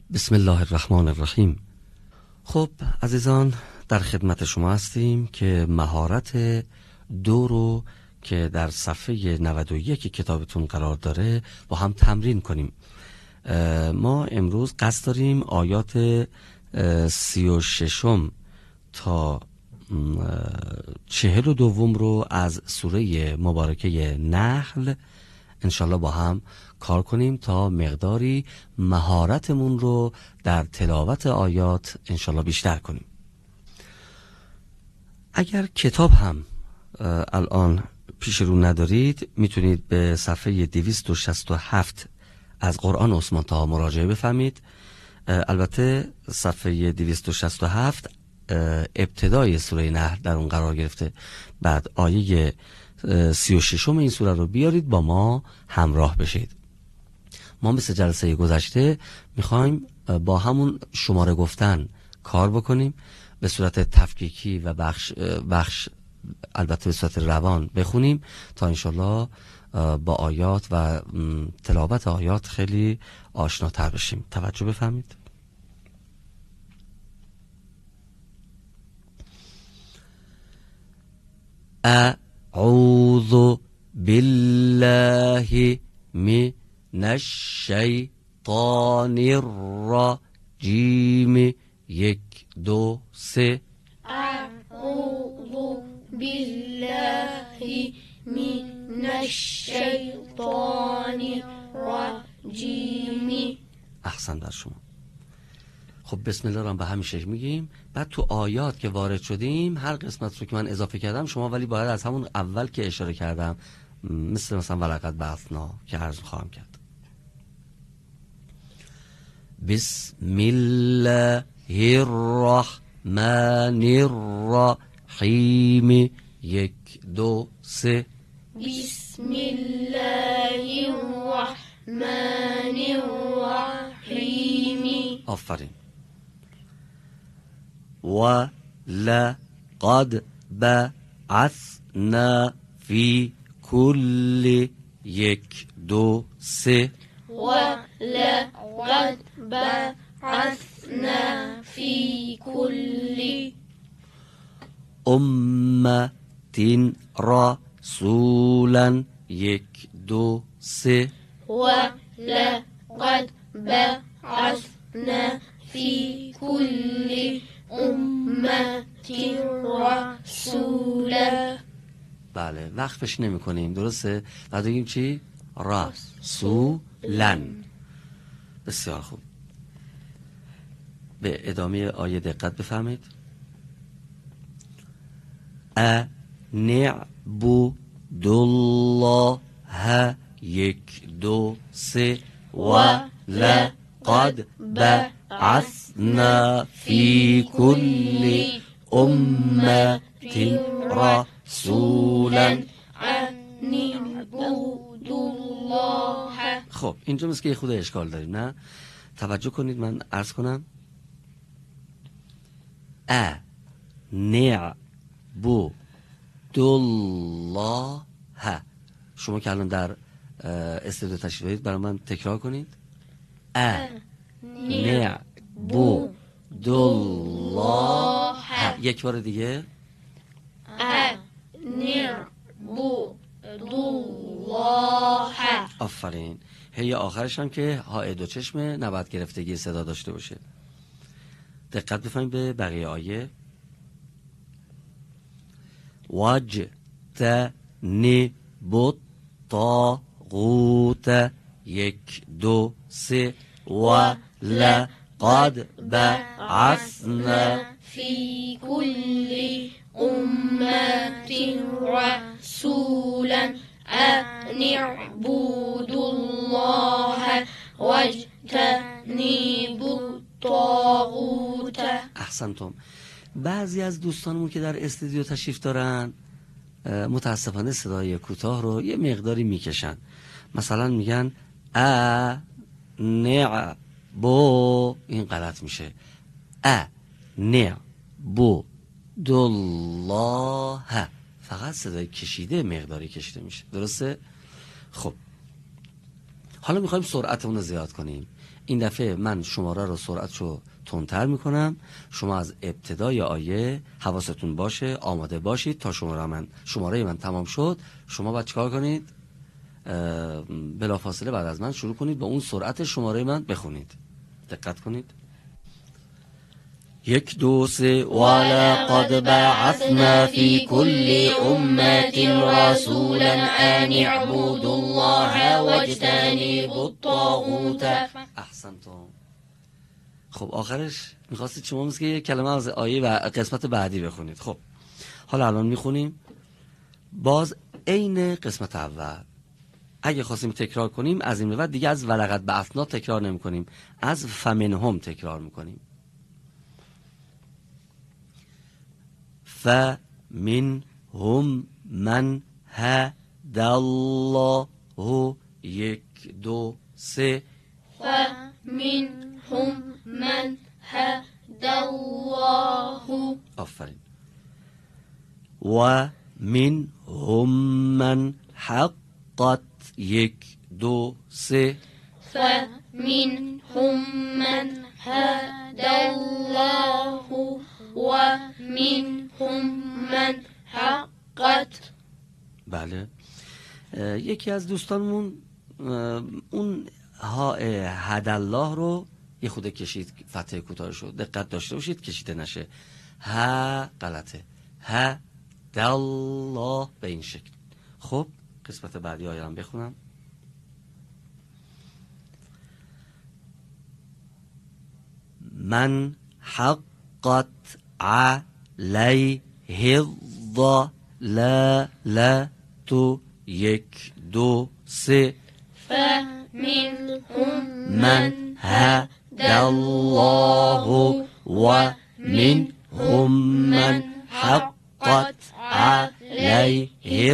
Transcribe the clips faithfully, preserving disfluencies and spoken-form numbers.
بسم الله الرحمن الرحیم. خب عزیزان، در خدمت شما هستیم که مهارت دو رو که در صفحه نود و یک کتابتون قرار داره با هم تمرین کنیم. ما امروز قصد داریم آیات سی و ششم تا چهل و دوم رو از سوره مبارکه نحل انشالله با هم کار کنیم تا مقداری مهارتمون رو در تلاوت آیات انشالله بیشتر کنیم. اگر کتاب هم الان پیش رو ندارید میتونید به صفحه دویست و شصت و هفت از قرآن عثمان طه مراجعه بفهمید. البته صفحه دویست و شصت و هفت ابتدای سوره نحل در اون قرار گرفته. بعد آیه سی و ششم این سوره رو بیارید با ما همراه بشید. ما مثل جلسه گذشته میخوایم با همون شماره گفتن کار بکنیم، به صورت تفکیکی و بخش بخش البته به صورت روان بخونیم تا انشالله با آیات و تلاوت آیات خیلی آشناتر بشیم. توجه بفهمید. اعوذ بالله من الشیطان الرجیم. یک دو سه. اعوذ بالله من الشیطان الرجیم. احسن در شما. خب بسم الله رو به همین شکل میگیم. بعد تو آیات که وارد شدیم هر قسمت رو که من اضافه کردم شما ولی باید از همون اول که اشاره کردم مثل مثلا ولقد بعثنا که عرض خواهم کرد. بسم الله الرحمن الرحیم. یک دو سه. بسم الله الرحمن الرحیم. آفرین. و لقد بعثنا فی کل. یک دو سه. و لقد بعثنا فی کل امة رسولا. یک دو سه. و لقد بعثنا فی کل امة رسولا. بله وقفش نمی کنیم، درسته؟ بعد بگیم چی؟ رسولا. بسیار خوب. به ادامه آیه دقت بفهمید. انعبد الله. یک دو سه. و لقد بعثنا فی کل امة رسولا ان اعبدوا الله. خب اینجا مثل که خود اشکال داریم، نه؟ توجه کنید من عرض کنم. ا نعبد الله. شما که الان در استودیو تشریف دارید برای من تکرار کنید. ا نعبد الله. یک بار دیگه. ا نعبد الله. آفرین. هی آخرش هم که ها دو چشم نباید گرفتگی صدا داشته باشه. دقت بفهمید به بقیه آیه. واجتنبوا الطاغوت. یک دو سه. و لقد بعثنا فی کل امة رسولا ان اعبدوا الله واجتنبوا الطاغوت. احسنتم. بعضی از دوستانمون که در استودیو تشریف دارن متاسفانه صدای کوتاه رو یه مقداری میکشن. مثلا میگن ا نع بو، این غلط میشه. ا نع بو دالله، فقط صدای کشیده مقداری کشیده میشه، درسته؟ خب حالا میخوایم سرعتمون رو زیاد کنیم. این دفعه من شماره رو سرعتشو تندتر میکنم. شما از ابتدای آیه حواستون باشه، آماده باشید تا شماره من شماره من تمام شد. شما باید چیکار کنید؟ بلافاصله بعد از من شروع کنید با اون سرعت شماره من بخونید. دقت کنید. یک دو سه ولقد بعثنا في كل أمة رسولا أن اعبدوا الله واجتنبوا الطاغوت. احسنتم. خب آخرش میخواستید شما مثل که یک کلمه از آیه و قسمت بعدی بخونید. خب حالا الان میخونیم باز عین قسمت اول. اگه خواستیم تکرار کنیم از این به بعد دیگه از ولقد بعثنا تکرار نمی کنیم، از فمنهم تکرار میکنیم. فمنهم من هدی الله. یک دو سه. فمنهم من هدی الله. آفرین. و منهم من حقت. یک دو سه. فمنهم من هدی الله و منهم من حقت. بله. یکی از دوستانمون اون ها هدی الله رو یه خود کشید، فتحه کوتاه شد. دقت داشته باشید کشیده نشه. ها غلطه. هدی الله به این شکل. خب قسمت بعدی آیه هم بخونم. من حقت علیه الضلالة. یک دو سه. فمنهم من هدی الله و منهم من حقت علیه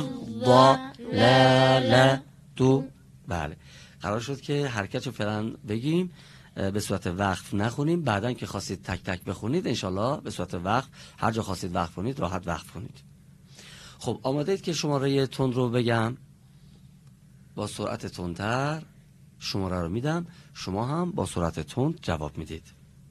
الضلالة. بله قرار شد که حرکت رو فعلا بگیم، به صورت وقف نخونیم. بعدن که خواستید تک تک بخونید انشالله به صورت وقف، هر جا خواستید وقف کنید راحت وقف کنید. خب آماده اید که شماره تند رو بگم؟ با سرعت تندتر شماره رو میدم، شما هم با سرعت تند جواب میدید.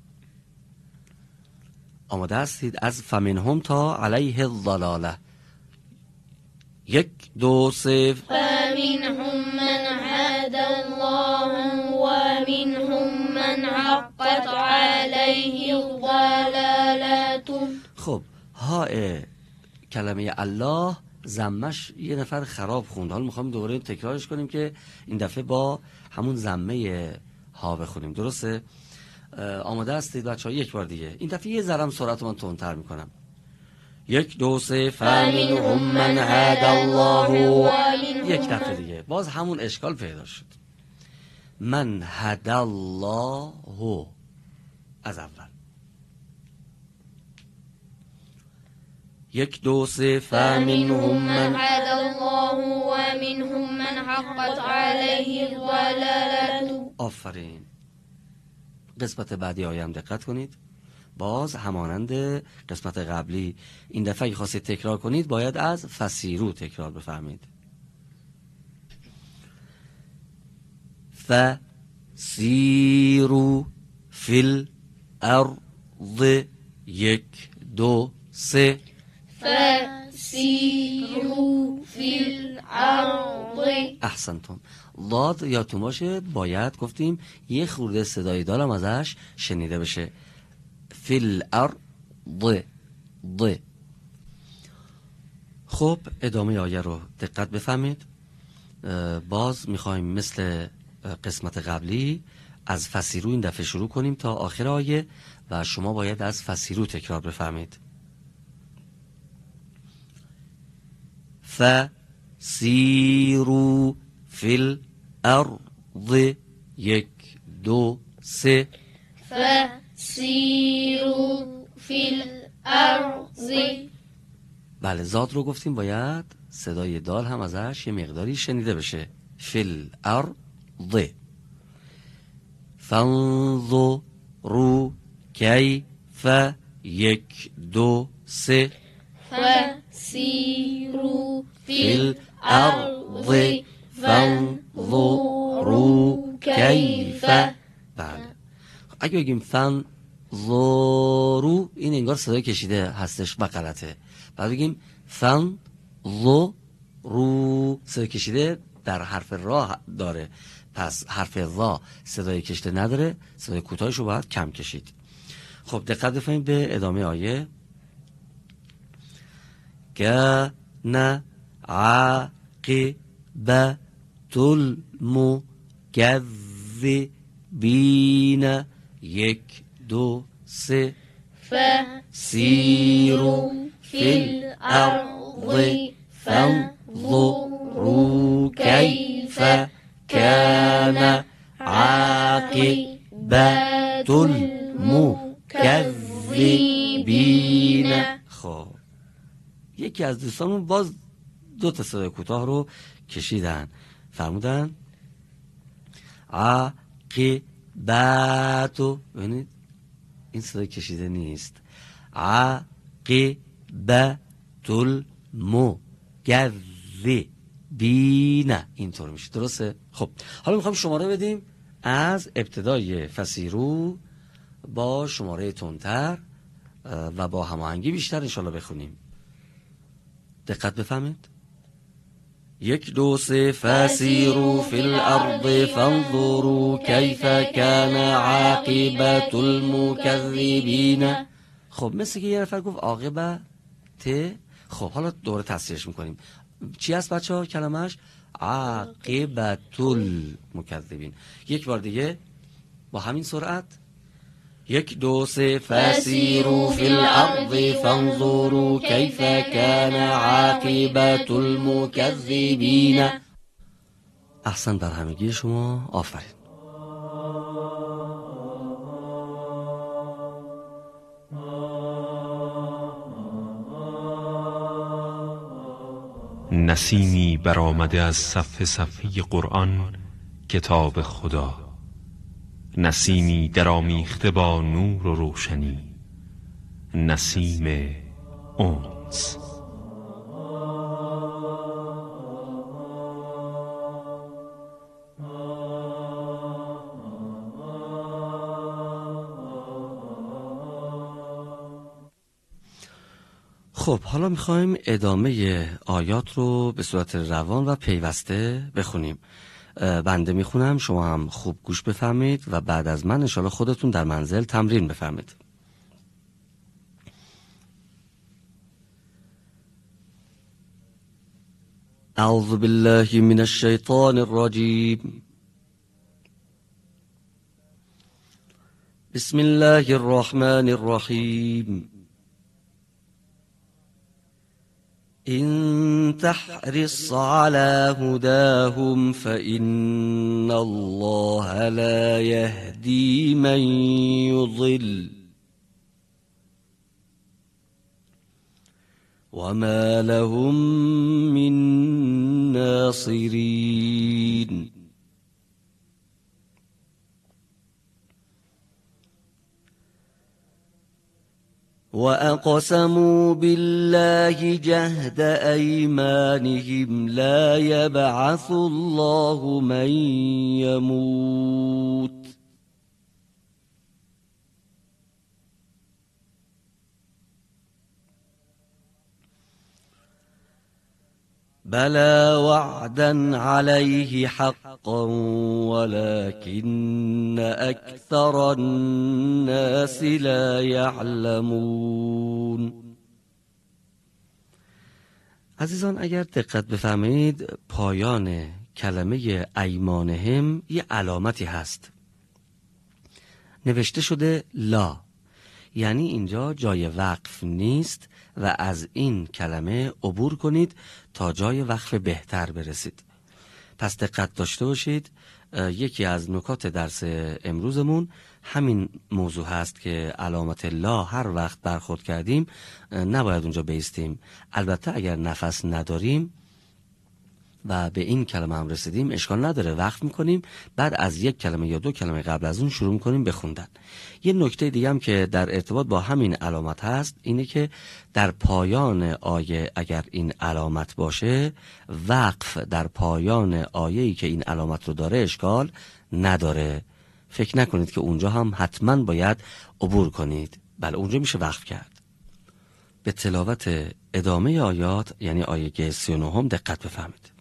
آماده هستید؟ از فمنهم تا علیه الضلاله. یک دو سه. فمنهم من هدی الله و منهم من حقت علیه الضلالة. خب ها کلمه الله زمش یه نفر خراب خوند. حالا میخوام دوباره تکرارش کنیم که این دفعه با همون زمه ها بخونیم. درسته؟ آماده هستید بچه‌ها؟ یک بار دیگه این دفعه یه ذره سرعت من تندتر میکنم. یک دو سه. فمنهم من هدی الله. یک دفعه دیگه باز همون اشکال پیدا شد. من هدی الله از اول. یک دو سه. فمنهم من هدی الله و منهم من حقت علیه الضلالة. آفرین. قسمت بعدی آیه هم دقت کنید. باز همانند قسمت قبلی این دفعه اگه خواستید تکرار کنید باید از فسیرو تکرار بفرمید. فسیرو فی الارض. یک دو سه. فسیرو فی الارض. احسنتم. ضاد یادتون باشه باید گفتیم یه خورده صدای دالم ازش شنیده بشه. فی الارض. ض. خب ادامه آیه رو دقت بفهمید. باز میخوایم مثل قسمت قبلی از فسیرو این دفعه شروع کنیم تا آخر آیه و شما باید از فسیرو تکرار بفهمید. فسیرو فی الارض. یک دو سه. فسیرو فی الارض. بله زاد رو گفتیم باید صدای دال هم ازش یه مقداری شنیده بشه. فی الارض. فانظروا کیف. یک دو سه. فسیرو فی الارض. فانظروا کیف. بله. اگه بگیم فن ظورو، این انگار صدای کشیده هستش و غلطه. بعد بگیم فن ظورو، صدای کشیده در حرف را داره، پس حرف ظا صدای کشیده نداره، صدای کوتاهش رو باید کم کشید. خب دقت بفرمایید به ادامه آیه. کان عاقبة المکذبین، یک دو سه. فسیروا فی الارض فانظروا کیف کان عاقبة المکذبین. خب یکی از دوستانمون باز دو تا صدای کوتاه رو کشیدن، فرمودن عاقبت. ببینید این صدای کشیده نیست. عاقبت المکذبین اینطور میشه، درسته؟ خب حالا میخوام شماره بدیم از ابتدای فسیرو با شماره تندتر و با هماهنگی بیشتر انشالله بخونیم. دقت بفهمید. یک دو سه. فسیروا فی الارض فانظروا کیف کان عاقبة المکذبین. خب مثل که یه نفر گفت عاقبه ت. خب حالا دوره تصحیحش میکنیم. چی هست بچه ها کلمش؟ عاقبة المکذبین. یک بار دیگه با همین سرعت. یک دو سه. فسیروا فی الارض فانظروا کیف کان عاقبة المکذبین. احسن بر همگی شما، آفرین. نسیمی برآمده از صفحه صفحه قرآن، کتاب خدا. نسیمی درآمیخته با نور و روشنی، نسیم انس. خب حالا میخوایم ادامه آیات رو به صورت روان و پیوسته بخونیم. بنده میخونم، شما هم خوب گوش بفرمایید و بعد از من انشالله خودتون در منزل تمرین بفرمایید. اعوذ بالله من الشیطان الرجیم. بسم الله الرحمن الرحیم. إن تحرص على هداهم فإن الله لا يهدي من يضل وما لهم من ناصرين. وأقسموا بالله جهد أيمانهم لا يبعث الله من يموت بلى وعدا عليه حقا ولكن أكثر الناس لا يعلمون. عزیزان اگر دقت بفرمایید پایان کلمه ایمانهم یه علامتی هست، نوشته شده لا، یعنی اینجا جای وقف نیست و از این کلمه عبور کنید تا جای وقف بهتر برسید. پس دقت داشته باشید. یکی از نکات درس امروزمون همین موضوع هست که علامت لا هر وقت برخورد کردیم نباید اونجا بیستیم. البته اگر نفس نداریم و به این کلمه هم رسیدیم اشکال نداره، وقف میکنیم، بعد از یک کلمه یا دو کلمه قبل از اون شروع میکنیم به خوندن. یه نکته دیگه هم که در ارتباط با همین علامت هست اینه که در پایان آیه اگر این علامت باشه، وقف در پایان آیه‌ای که این علامت رو داره اشکال نداره. فکر نکنید که اونجا هم حتما باید عبور کنید. بله اونجا میشه وقف کرد. به تلاوت ادامه آیات یعنی آیه سی و نه هم دقت بفرمایید.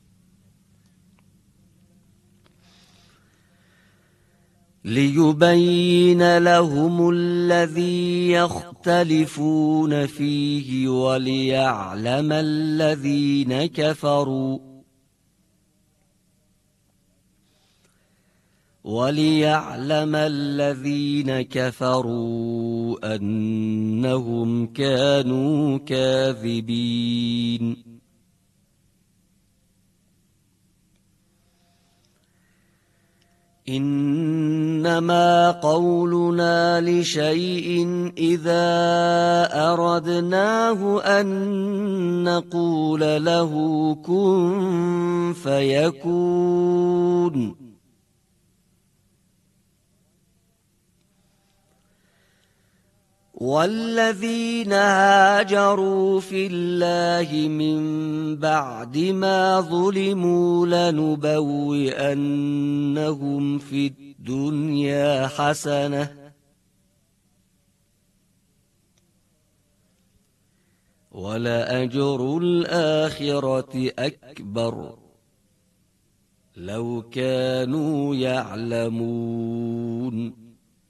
ليبين لهم الذي يختلفون فيه وليعلم الذين كفروا وليعلم الذين كفروا أنهم كانوا كاذبين إنما قولنا لشيء إذا أردناه أن نقول له كن فيكون والذين هاجروا في الله من بعد ما ظلموا لنبوئنهم في الدنيا حسنة ولأجر الآخرة أكبر لو كانوا يعلمون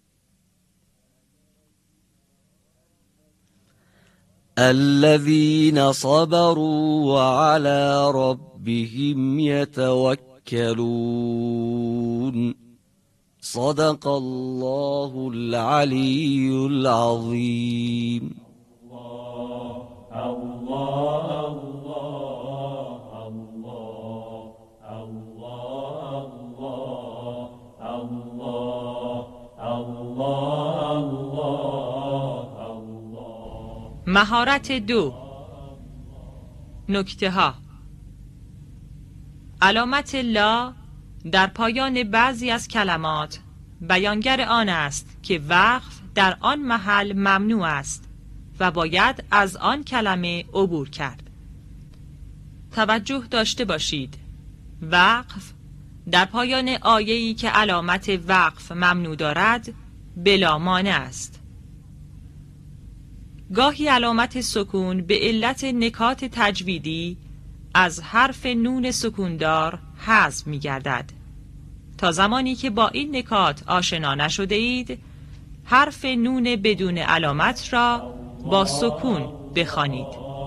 الذين صبروا وعلى ربهم يتوكلون صدق الله العلي العظيم. مهارت دو. نکته ها. علامت لا در پایان بعضی از کلمات بیانگر آن است که وقف در آن محل ممنوع است و باید از آن کلمه عبور کرد. توجه داشته باشید. وقف در پایان آیه‌ای که علامت وقف ممنوع دارد بلا مانع است. گاهی علامت سکون به علت نکات تجویدی از حرف نون سکوندار حذف می گردد. تا زمانی که با این نکات آشنا نشده اید، حرف نون بدون علامت را با سکون بخوانید.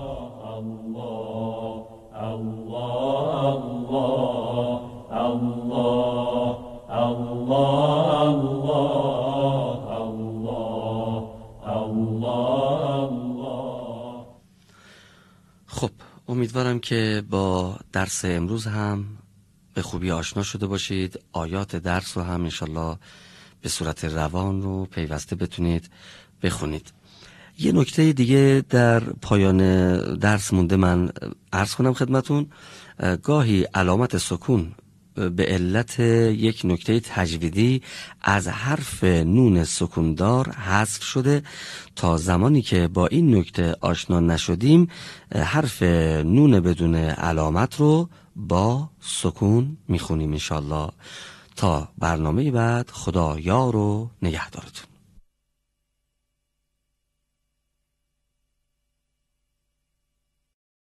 خب امیدوارم که با درس امروز هم به خوبی آشنا شده باشید. آیات درس رو هم انشالله به صورت روان رو پیوسته بتونید بخونید. یه نکته دیگه در پایان درس مونده من عرض کنم خدمتون. گاهی علامت سکون به علت یک نکته تجویدی از حرف نون سکوندار حذف شده. تا زمانی که با این نکته آشنا نشدیم حرف نون بدون علامت رو با سکون میخونیم انشالله. تا برنامه بعد خدا یار و نگهدارتون.